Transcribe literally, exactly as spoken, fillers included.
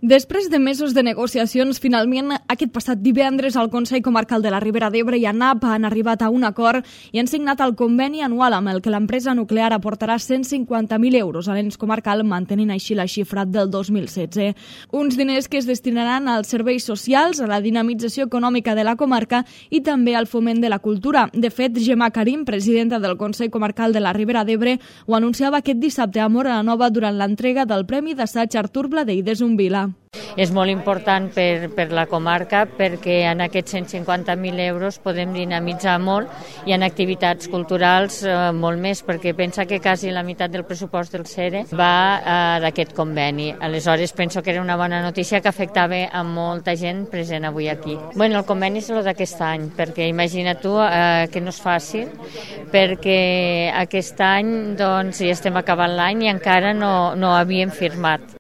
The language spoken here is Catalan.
Després de mesos de negociacions, finalment, aquest passat divendres, el Consell Comarcal de la Ribera d'Ebre i ANAP han arribat a un acord i han signat el conveni anual amb el que l'empresa nuclear aportarà cent cinquanta mil euros a l'ens comarcal, mantenint així la xifra del dos mil setze. Uns diners que es destinaran als serveis socials, a la dinamització econòmica de la comarca i també al foment de la cultura. De fet, Gemma Karim, presidenta del Consell Comarcal de la Ribera d'Ebre, ho anunciava aquest dissabte a Móra la Nova durant l'entrega del Premi d'Assaig Artur Bladell de Zumbila. És molt important per, per la comarca perquè en aquests cent cinquanta mil euros podem dinamitzar molt i en activitats culturals eh, molt més, perquè pensa que quasi la meitat del pressupost del SERE va eh, d'aquest conveni. Aleshores penso que era una bona notícia que afectava a molta gent present avui aquí. Bueno, el conveni és el d'aquest any, perquè imagina tu eh, que no és fàcil, perquè aquest any doncs, ja estem acabant l'any i encara no, no havíem firmat.